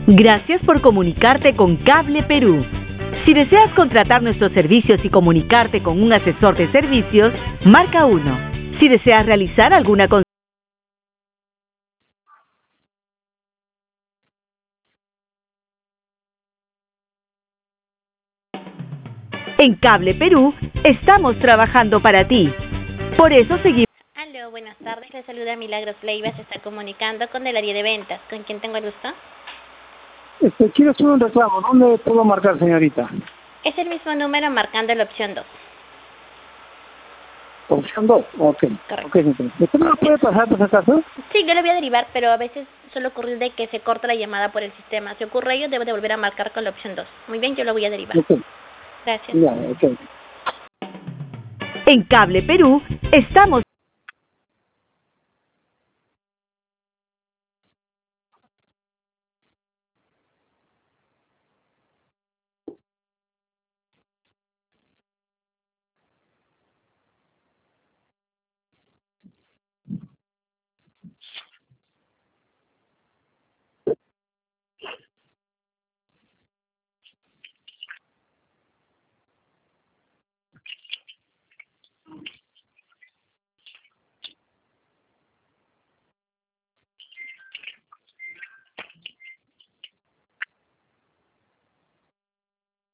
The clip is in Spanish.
Gracias por comunicarte con Cable Perú. Si deseas contratar nuestros servicios y comunicarte con un asesor de servicios, marca 1. Si deseas realizar alguna consulta, en Cable Perú estamos trabajando para ti. Por eso seguimos. Aló, buenas tardes. Le saluda Milagros Leiva. Se está comunicando con el área de ventas. ¿Con quién tengo el gusto? Quiero hacer un reclamo. ¿Dónde puedo marcar, señorita? Es el mismo número marcando la opción 2. Opción 2. Ok. Correcto. Ok, señorita. ¿Usted me lo puede pasar por si acaso? Sí, yo le voy a derivar, pero a veces suele ocurrir de que se corta la llamada por el sistema. Si ocurre ello, debe de volver a marcar con la opción 2. Muy bien, yo lo voy a derivar. Ok. Gracias. Ya, ok. En Cable Perú estamos